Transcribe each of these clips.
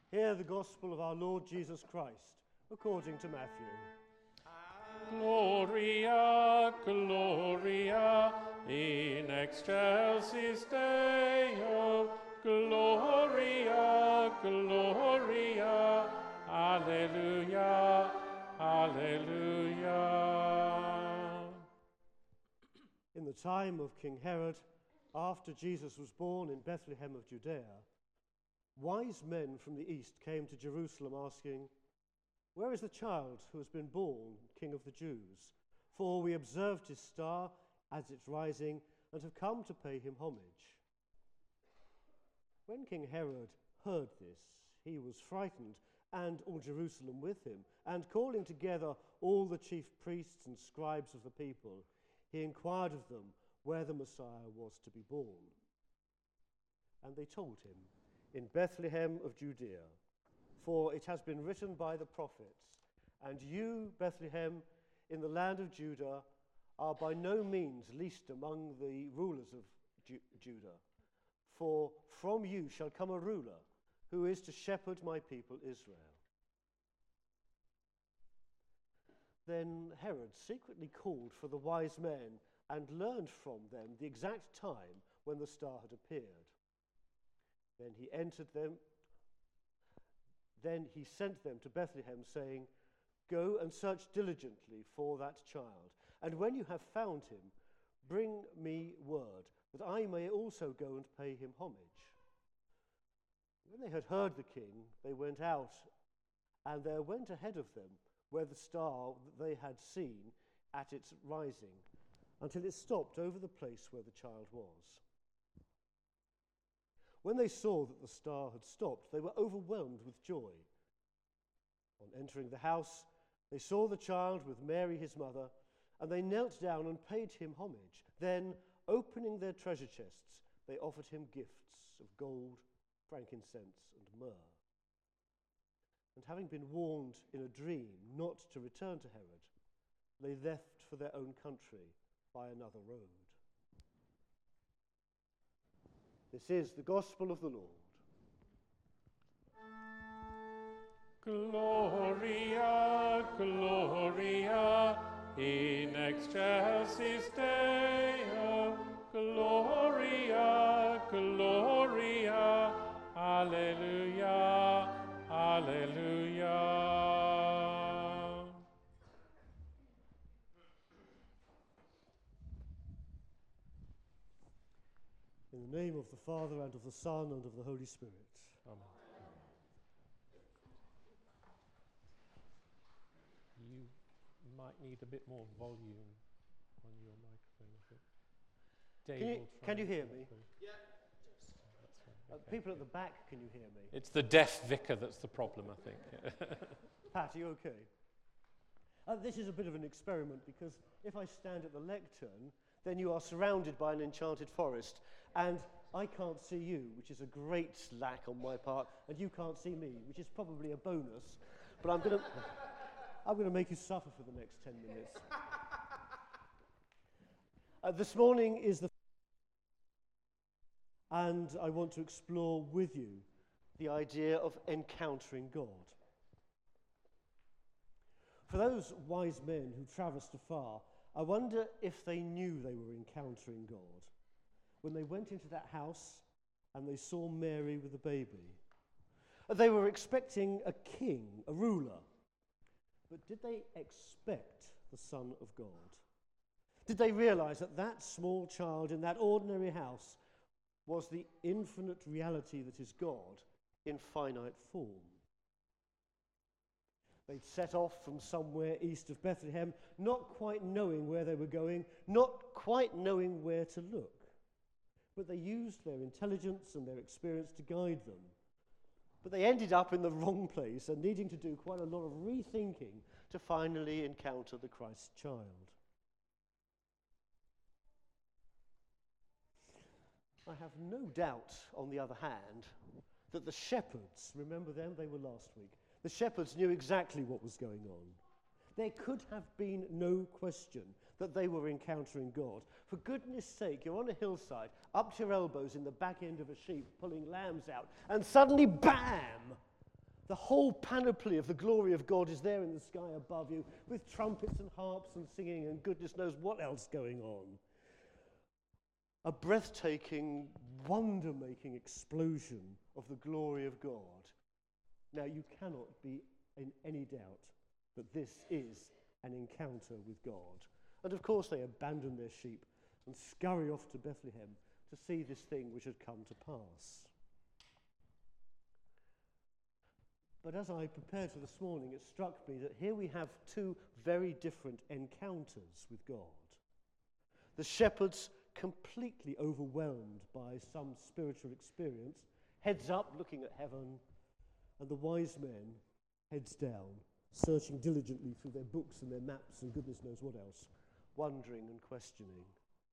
Hear the gospel of our Lord Jesus Christ, according to Matthew. Gloria, Gloria, in excelsis Deo, Gloria, Gloria, Alleluia, Alleluia. In the time of King Herod, after Jesus was born in Bethlehem of Judea, wise men from the east came to Jerusalem asking, "Where is the child who has been born King of the Jews? For we observed his star as it's rising and have come to pay him homage." When King Herod heard this, he was frightened, and all Jerusalem with him. And calling together all the chief priests and scribes of the people, he inquired of them where the Messiah was to be born. And they told him, "In Bethlehem of Judea, for it has been written by the prophets, and you, Bethlehem, in the land of Judah, are by no means least among the rulers of Judah. For from you shall come a ruler who is to shepherd my people Israel." Then Herod secretly called for the wise men and learned from them the exact time when the star had appeared. Then he sent them to Bethlehem, saying, "Go and search diligently for that child, and when you have found him, bring me word, that I may also go and pay him homage." When they had heard the king, they went out, and there went ahead of them where the star that they had seen at its rising, until it stopped over the place where the child was. When they saw that the star had stopped, they were overwhelmed with joy. On entering the house, they saw the child with Mary his mother, and they knelt down and paid him homage. Then, opening their treasure chests, they offered him gifts of gold, frankincense, and myrrh. And having been warned in a dream not to return to Herod, they left for their own country by another road. This is the gospel of the Lord. Gloria, Gloria, in excelsis Deo, Gloria, Gloria, Alleluia, Alleluia. In the name of the Father, and of the Son, and of the Holy Spirit. Amen. You might need a bit more volume on your microphone, I think. Dave Can you hear me? Yeah. That's fine. Okay. People at the back, can you hear me? It's the deaf vicar that's the problem, I think. Pat, are you okay? This is a bit of an experiment, because if I stand at the lectern, then you are surrounded by an enchanted forest, and I can't see you, which is a great lack on my part, and you can't see me, which is probably a bonus, but I'm going to make you suffer for the next 10 minutes. This morning is and I want to explore with you the idea of encountering God. For those wise men who traversed afar, I wonder if they knew they were encountering God when they went into that house and they saw Mary with a baby. They were expecting a king, a ruler. But did they expect the Son of God? Did they realize that that small child in that ordinary house was the infinite reality that is God in finite form? They'd set off from somewhere east of Bethlehem, not quite knowing where they were going, not quite knowing where to look. But they used their intelligence and their experience to guide them. But they ended up in the wrong place and needing to do quite a lot of rethinking to finally encounter the Christ child. I have no doubt, on the other hand, that the shepherds, remember them, they were last week, the shepherds knew exactly what was going on. There could have been no question that they were encountering God. For goodness sake, you're on a hillside, up to your elbows in the back end of a sheep, pulling lambs out, and suddenly, bam! The whole panoply of the glory of God is there in the sky above you, with trumpets and harps and singing and goodness knows what else going on. A breathtaking, wonder-making explosion of the glory of God. Now, you cannot be in any doubt that this is an encounter with God. And of course, they abandon their sheep and scurry off to Bethlehem to see this thing which had come to pass. But as I prepared for this morning, it struck me that here we have two very different encounters with God. The shepherds completely overwhelmed by some spiritual experience, heads up looking at heaven, and the wise men heads down, searching diligently through their books and their maps and goodness knows what else, wondering and questioning.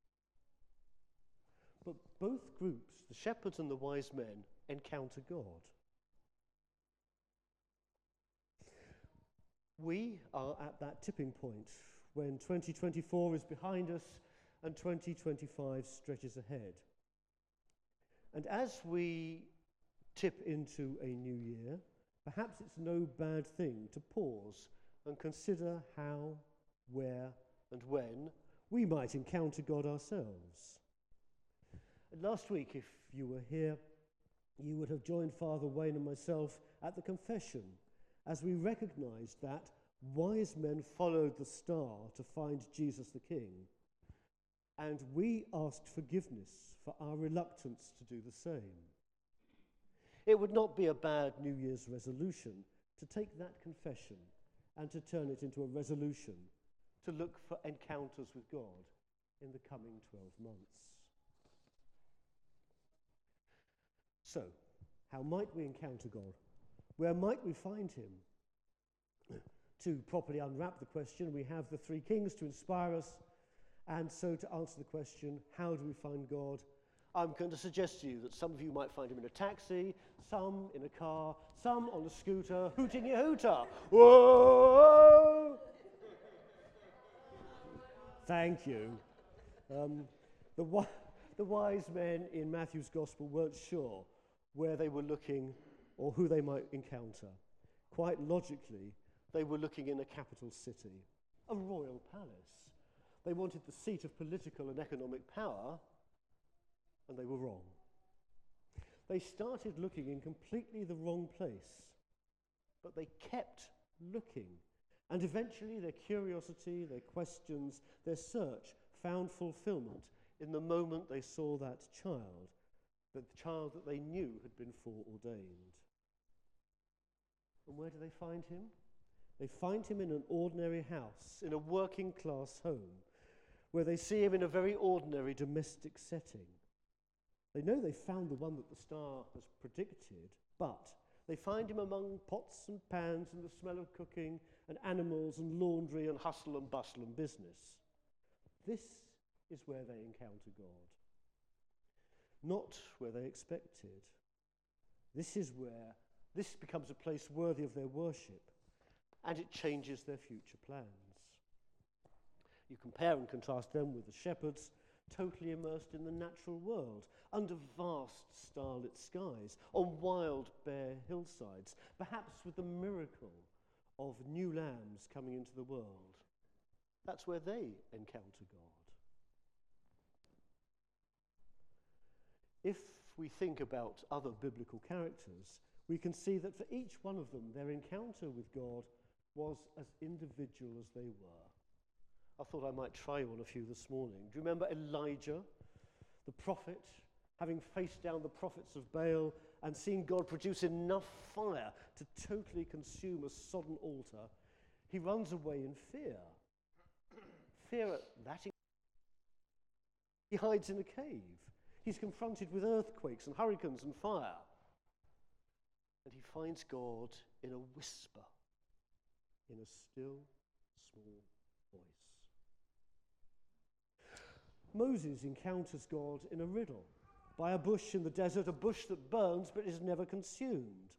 But both groups, the shepherds and the wise men, encounter God. We are at that tipping point when 2024 is behind us and 2025 stretches ahead. And as we tip into a new year, perhaps it's no bad thing to pause and consider how, where, and when we might encounter God ourselves. And last week, if you were here, you would have joined Father Wayne and myself at the confession as we recognized that wise men followed the star to find Jesus the King, and we asked forgiveness for our reluctance to do the same. It would not be a bad New Year's resolution to take that confession and to turn it into a resolution to look for encounters with God in the coming 12 months. So, how might we encounter God? Where might we find him? To properly unwrap the question, we have the three kings to inspire us, and so to answer the question, how do we find God? I'm going to suggest to you that some of you might find him in a taxi, some in a car, some on a scooter, hooting your hooter. Whoa! Thank you. The wise men in Matthew's Gospel weren't sure where they were looking or who they might encounter. Quite logically, they were looking in a capital city, a royal palace. They wanted the seat of political and economic power, and they were wrong. They started looking in completely the wrong place, but they kept looking, and eventually their curiosity, their questions, their search found fulfillment in the moment they saw that child, the child that they knew had been foreordained. And where do they find him? They find him in an ordinary house, in a working class home, where they see him in a very ordinary domestic setting. They know they found the one that the star has predicted, but they find him among pots and pans and the smell of cooking and animals and laundry and hustle and bustle and business. This is where they encounter God. Not where they expected. This becomes a place worthy of their worship, and it changes their future plans. You compare and contrast them with the shepherds, totally immersed in the natural world, under vast starlit skies, on wild, bare hillsides, perhaps with the miracle of new lambs coming into the world. That's where they encounter God. If we think about other biblical characters, we can see that for each one of them, their encounter with God was as individual as they were. I thought I might try on a few this morning. Do you remember Elijah, the prophet, having faced down the prophets of Baal and seen God produce enough fire to totally consume a sodden altar? He runs away in fear. Fear at that. He hides in a cave. He's confronted with earthquakes and hurricanes and fire. And he finds God in a whisper, in a still, small voice. Moses encounters God in a riddle, by a bush in the desert, a bush that burns but is never consumed.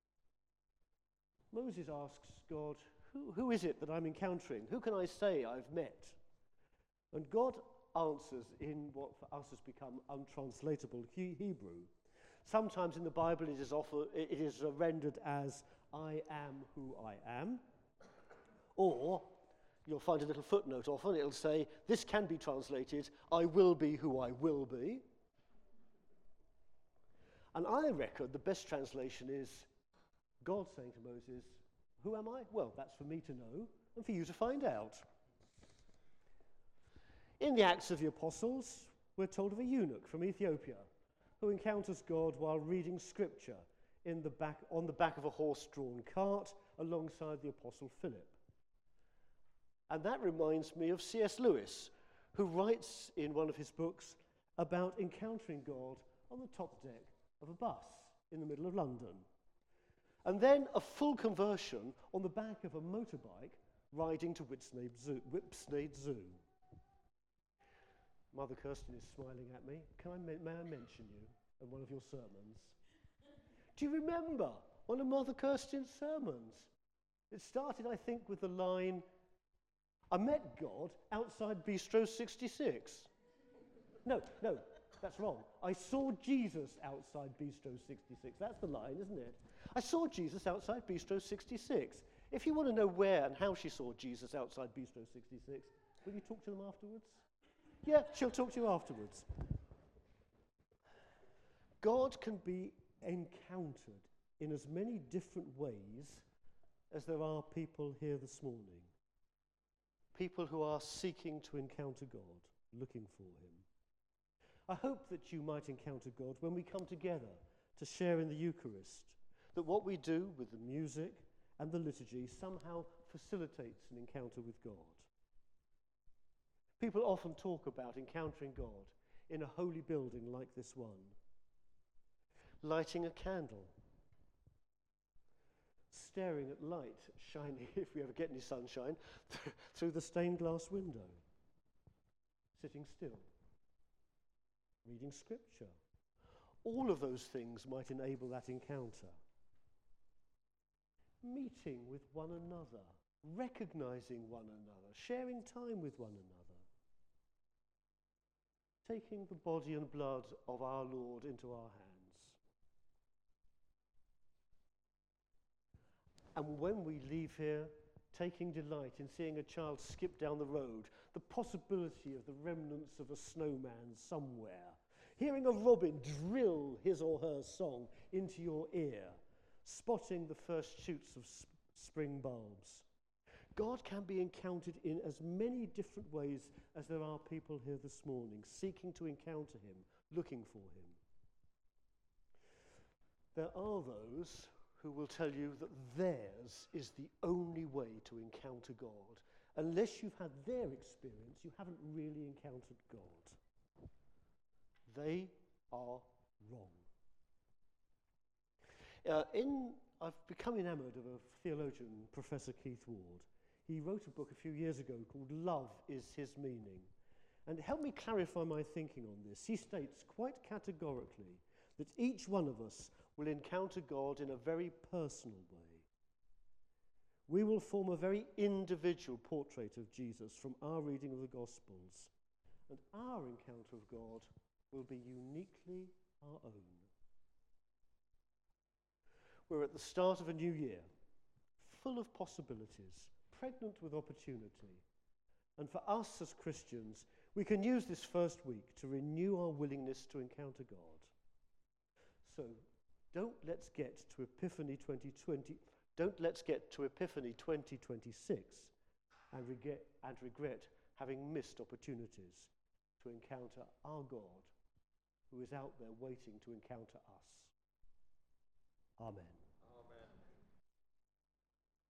Moses asks God, who is it that I'm encountering? Who can I say I've met? And God answers in what for us has become untranslatable Hebrew, Sometimes in the Bible it is rendered as, I am who I am. Or you'll find a little footnote often, it'll say, this can be translated, I will be who I will be. And I reckon the best translation is God saying to Moses, who am I? Well, that's for me to know and for you to find out. In the Acts of the Apostles, we're told of a eunuch from Ethiopia who encounters God while reading scripture on the back of a horse-drawn cart alongside the Apostle Philip. And that reminds me of C.S. Lewis, who writes in one of his books about encountering God on the top deck of a bus in the middle of London. And then a full conversion on the back of a motorbike riding to Whipsnade Zoo. Mother Kirsten is smiling at me. May I mention you in one of your sermons? Do you remember one of Mother Kirsten's sermons? It started, I think, with the line, I met God outside Bistro 66. No, that's wrong. I saw Jesus outside Bistro 66. That's the line, isn't it? I saw Jesus outside Bistro 66. If you want to know where and how she saw Jesus outside Bistro 66, will you talk to them afterwards? Yeah, she'll talk to you afterwards. God can be encountered in as many different ways as there are people here this morning. People who are seeking to encounter God, looking for him. I hope that you might encounter God when we come together to share in the Eucharist, that what we do with the music and the liturgy somehow facilitates an encounter with God. People often talk about encountering God in a holy building like this one. Lighting a candle. Staring at light shining, if we ever get any sunshine, through the stained glass window. Sitting still. Reading scripture. All of those things might enable that encounter. Meeting with one another. Recognizing one another. Sharing time with one another. Taking the body and blood of our Lord into our hands. And when we leave here, taking delight in seeing a child skip down the road, the possibility of the remnants of a snowman somewhere, hearing a robin drill his or her song into your ear, spotting the first shoots of spring bulbs. God can be encountered in as many different ways as there are people here this morning, seeking to encounter him, looking for him. There are those who will tell you that theirs is the only way to encounter God. Unless you've had their experience, you haven't really encountered God. They are wrong. I've become enamored of a theologian, Professor Keith Ward. He wrote a book a few years ago called Love is His Meaning. And it helped me clarify my thinking on this. He states quite categorically that each one of us will encounter God in a very personal way. We will form a very individual portrait of Jesus from our reading of the Gospels, and our encounter of God will be uniquely our own. We're at the start of a new year, full of possibilities, pregnant with opportunity. And for us as Christians, we can use this first week to renew our willingness to encounter God. So, let's get to Epiphany 2026 and regret having missed opportunities to encounter our God who is out there waiting to encounter us. Amen.